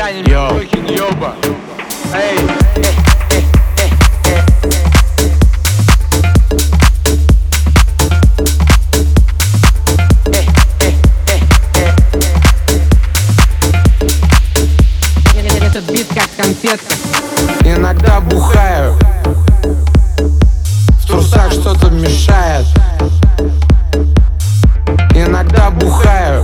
внимание, Милохин, ёба. Эй, этот бит как конфетка. Иногда бухаю, в трусах что-то мешает. Иногда бухаю,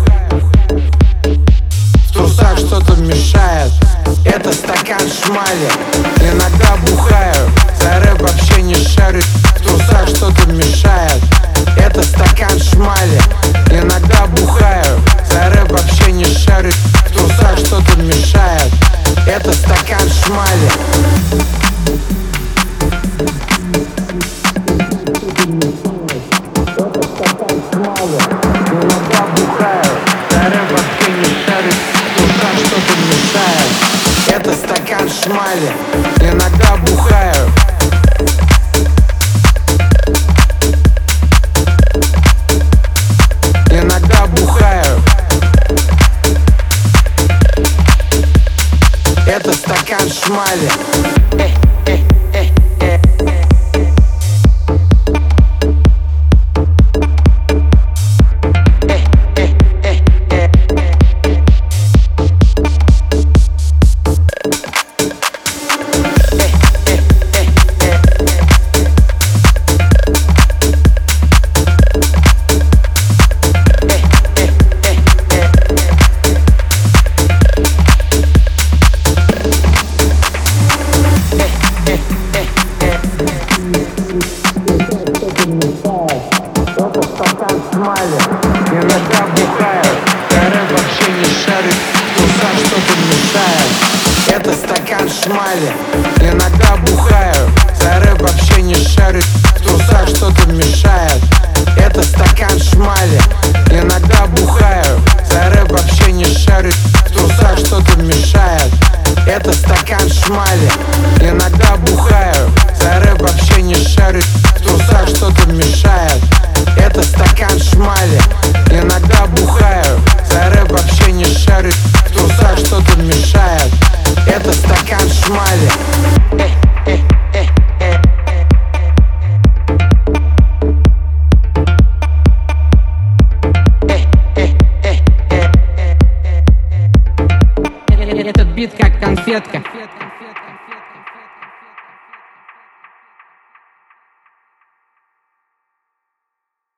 в трусах что-то мешает. Это стакан шмали. Иногда бухаю, за рэп вообще не шарю. В трусах что-то мешает. Это стакан шмали. Иногда бухаю, за рэп вообще не шарю. В трусах что-то мешает. Это стакан шмали. Иногда бухаю, за рэп вообще не шарю. В трусах что-то мешает. Это стакан шмали. Иногда бухаю. Иногда бухаю. Это стакан шмали. Иногда бухаю, за рэп вообще не шарю. В трусах что-то мешает. Это стакан шмали. Иногда бухаю, за рэп вообще не шарю. В трусах что-то мешает. Это стакан шмали. Иногда бухаю, за рэп вообще не шарю. В трусах что-то мешает. Это стакан шмали.